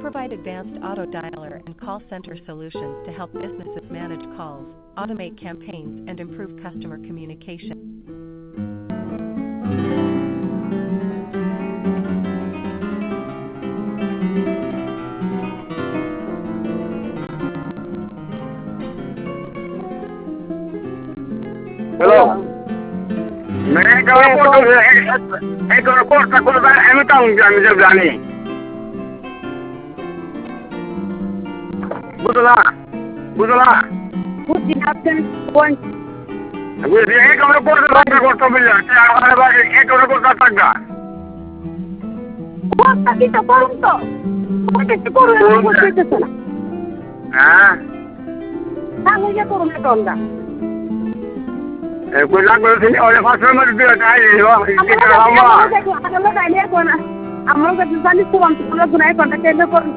provide advanced auto dialer and call center solutions to help businesses manage calls, automate campaigns, and improve customer communication. Hello. मैं एक course करता है मैं तो जब जानी बुझला বুঝছি না আপনি কোন बुझे एक कोर्स मिल जाए हमारे पास एक कोर्स থাকবে কোনটা কি তো করুন তো কোনটা কি করুন বুঝতেছ না হ্যাঁ তাহলে যে করুন না তোমরা कोई लाख बोलते हैं और फास्ट में दिया चाहिए वो আমরা জানি এখন আমরা জানি জানি কোন তোমরা গুনায় কন্টাক্ট করতে